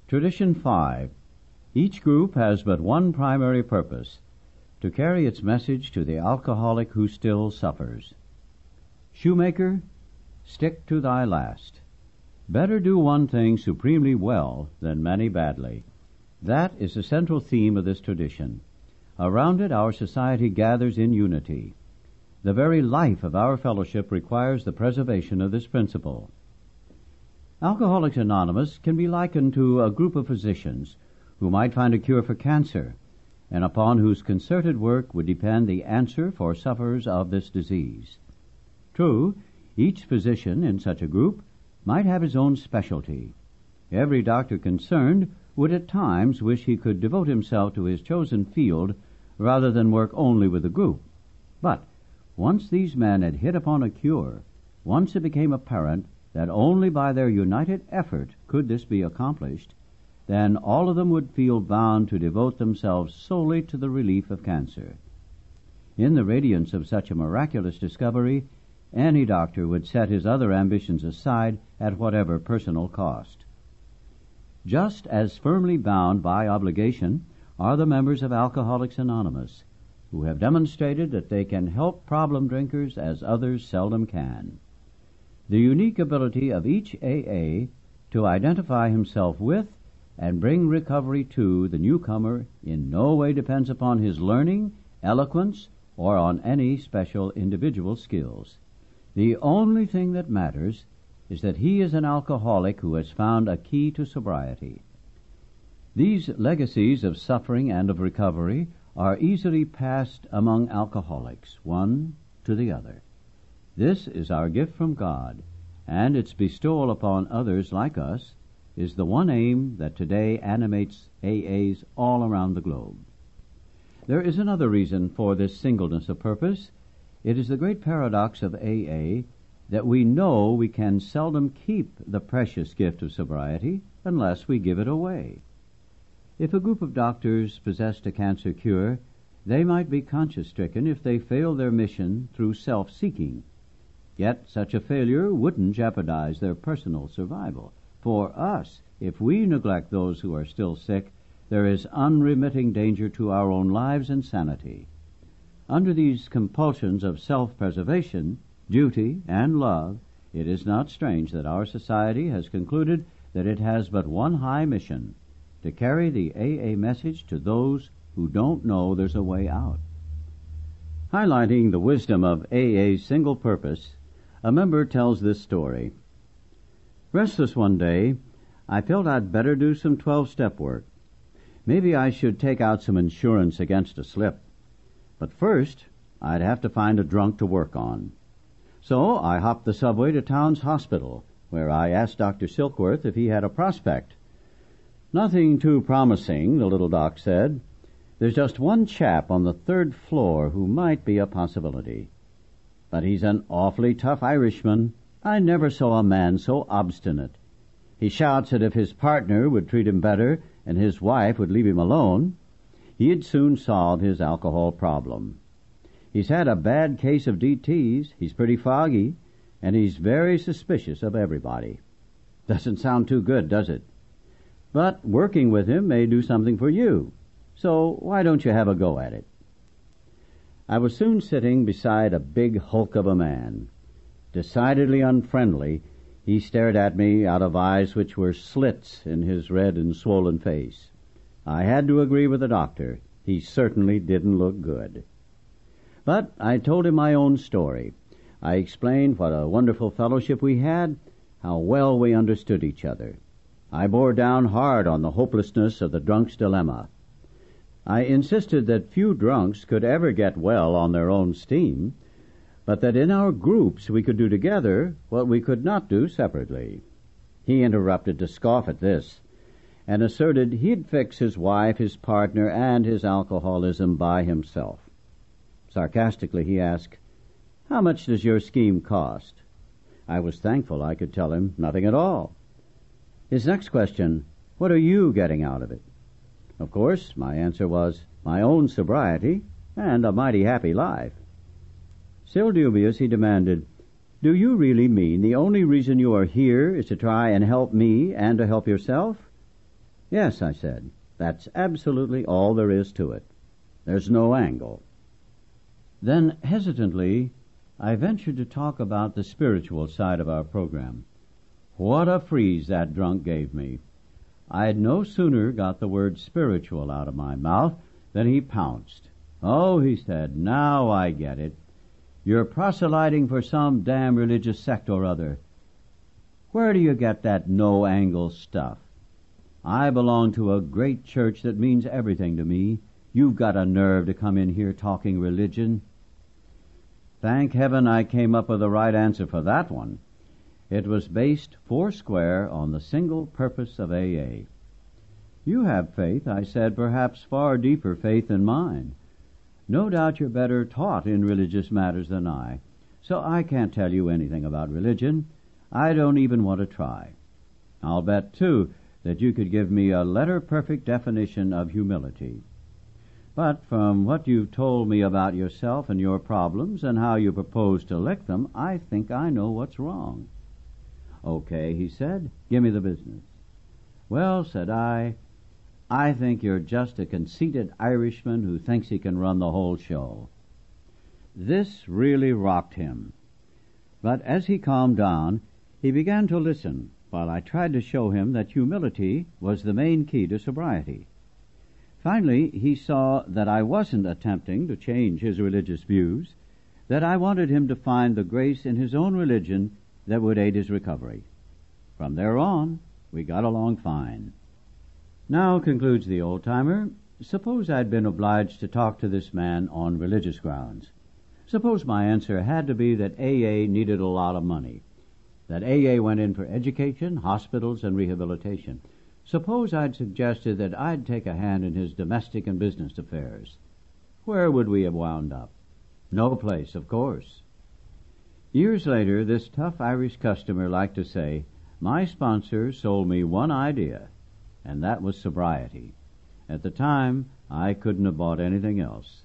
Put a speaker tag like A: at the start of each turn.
A: Tradition 5. Each group has but one primary purpose, to carry its message to the alcoholic who still suffers. Shoemaker, stick to thy last. Better do one thing supremely well than many badly. That is the central theme of this tradition. Around it our society gathers in unity. The very life of our fellowship requires the preservation of this principle. Alcoholics Anonymous can be likened to a group of physicians who might find a cure for cancer, and upon whose concerted work would depend the answer for sufferers of this disease. True, each physician in such a group might have his own specialty. Every doctor concerned would at times wish he could devote himself to his chosen field rather than work only with the group. But once these men had hit upon a cure, once it became apparent that only by their united effort could this be accomplished, then all of them would feel bound to devote themselves solely to the relief of cancer. In the radiance of such a miraculous discovery, any doctor would set his other ambitions aside at whatever personal cost. Just as firmly bound by obligation are the members of Alcoholics Anonymous, who have demonstrated that they can help problem drinkers as others seldom can. The unique ability of each AA to identify himself with and bring recovery to the newcomer in no way depends upon his learning, eloquence, or on any special individual skills. The only thing that matters is that he is an alcoholic who has found a key to sobriety. These legacies of suffering and of recovery are easily passed among alcoholics, one to the other. This is our gift from God, and its bestowal upon others like us is the one aim that today animates AAs all around the globe. There is another reason for this singleness of purpose. It is the great paradox of AA that we know we can seldom keep the precious gift of sobriety unless we give it away. If a group of doctors possessed a cancer cure, they might be conscience-stricken if they failed their mission through self-seeking. Yet such a failure wouldn't jeopardize their personal survival. For us, if we neglect those who are still sick, there is unremitting danger to our own lives and sanity. Under these compulsions of self-preservation, duty, and love, it is not strange that our society has concluded that it has but one high mission, to carry the AA message to those who don't know there's a way out. Highlighting the wisdom of AA's single purpose, a member tells this story. Restless one day, I felt I'd better do some 12-step work. Maybe I should take out some insurance against a slip. But first, I'd have to find a drunk to work on. So I hopped the subway to Towns Hospital, where I asked Dr. Silkworth if he had a prospect. Nothing too promising, the little doc said. There's just one chap on the 3rd floor who might be a possibility. But he's an awfully tough Irishman. I never saw a man so obstinate. He shouts that if his partner would treat him better and his wife would leave him alone, he'd soon solve his alcohol problem. He's had a bad case of DTs, he's pretty foggy, and he's very suspicious of everybody. Doesn't sound too good, does it? But working with him may do something for you, so why don't you have a go at it? I was soon sitting beside a big hulk of a man. Decidedly unfriendly, he stared at me out of eyes which were slits in his red and swollen face. I had to agree with the doctor. He certainly didn't look good. But I told him my own story. I explained what a wonderful fellowship we had, how well we understood each other. I bore down hard on the hopelessness of the drunk's dilemma. I insisted that few drunks could ever get well on their own steam, but that in our groups we could do together what we could not do separately. He interrupted to scoff at this, and asserted he'd fix his wife, his partner, and his alcoholism by himself. Sarcastically he asked, "How much does your scheme cost?" I was thankful I could tell him nothing at all. His next question, "What are you getting out of it?" Of course, my answer was, my own sobriety and a mighty happy life. Still dubious, he demanded, "Do you really mean the only reason you are here is to try and help me and to help yourself?" Yes, I said. That's absolutely all there is to it. There's no angle. Then, hesitantly, I ventured to talk about the spiritual side of our program. What a freeze that drunk gave me. I had no sooner got the word spiritual out of my mouth than he pounced. Oh, he said, now I get it. You're proselyting for some damn religious sect or other. Where do you get that no-angle stuff? I belong to a great church that means everything to me. You've got a nerve to come in here talking religion. Thank heaven I came up with the right answer for that one. It was based foursquare on the single purpose of AA. You have faith, I said, perhaps far deeper faith than mine. No doubt you're better taught in religious matters than I, so I can't tell you anything about religion. I don't even want to try. I'll bet, too, that you could give me a letter-perfect definition of humility. But from what you've told me about yourself and your problems and how you propose to lick them, I think I know what's wrong. Okay, he said, give me the business. Well, said I think you're just a conceited Irishman who thinks he can run the whole show. This really rocked him. But as he calmed down, he began to listen while I tried to show him that humility was the main key to sobriety. Finally, he saw that I wasn't attempting to change his religious views, that I wanted him to find the grace in his own religion that would aid his recovery. From there on, we got along fine. Now, concludes the old-timer, suppose I'd been obliged to talk to this man on religious grounds. Suppose my answer had to be that AA needed a lot of money, that AA went in for education, hospitals, and rehabilitation. Suppose I'd suggested that I'd take a hand in his domestic and business affairs. Where would we have wound up? No place, of course. Years later, this tough Irish customer liked to say, my sponsor sold me one idea, and that was sobriety. At the time, I couldn't have bought anything else.